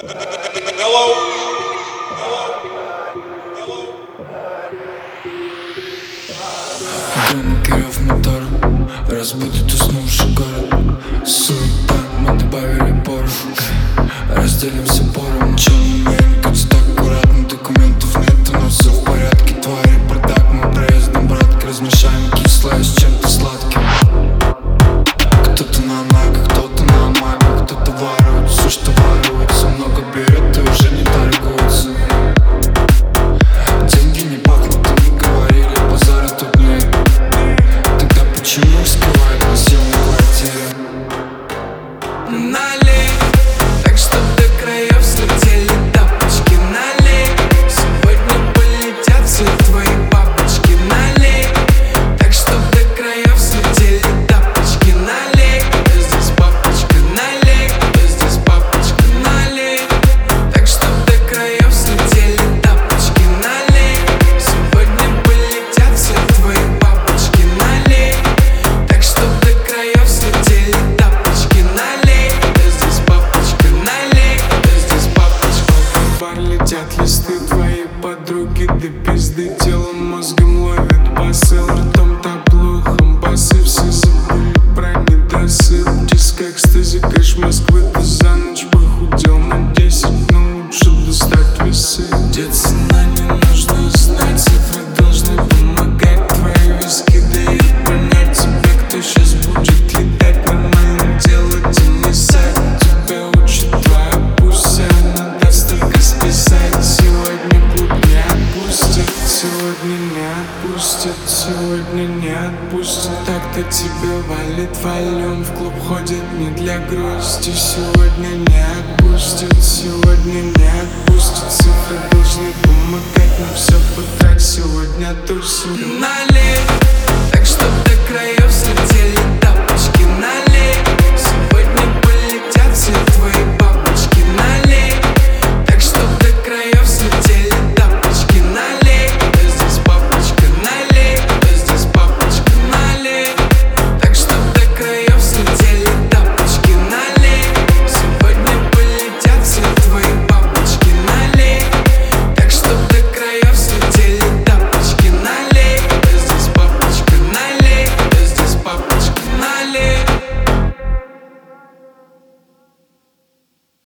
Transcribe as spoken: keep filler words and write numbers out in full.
Гром Киров мотор разбудит уснувший город. Суета, мы добавили пору. Разделимся поровну. Чё не умеем, кажется так аккуратно. Документов нет, но все в порядке. Твари, бардак, мы проездом, братки. Размешаем кислое с чем-то сладким. Кто-то на ногах, кто-то на магах. Кто-то ворует все, что воруется. Много берет и уже не торгуется. Деньги не пахнут, и не говорили, базара тут нет. Тогда почему скрывают на съемной квартире? Налей, так что до краев слетели тапочки. Налей, сегодня полетят все твои папочки. Налей, так что до краев слетели тапочки. Налей, я здесь папочка. Налей, я здесь папочка. Налей, так что до краев слетели тапочки. Налей, сегодня полетят все твои папочки. Налей, так что до краев слетели тапочки. Налей, я здесь папочка. Налей, я здесь папочка. В бар летят листы, твои подруги до пизды. Телом, мозгом ловят басы, ртом таблухом басы. Все забыли про недосып. Диск экстази, кэш Москвы. Ты за ночь похудел на десять, но лучше достать весы. Дед, цена не нужно знать, цифры должны помогать. Твои виски дают понять тебе, кто сейчас будет летать. Нормально делать и не сать. Тебя учит твоя пусть, она даст только списать. Сегодня клуб не отпустит, сегодня не отпустит, сегодня не отпустит. Так-то тебе валит валюн, в клуб ходит не для грусти. Сегодня не отпустит.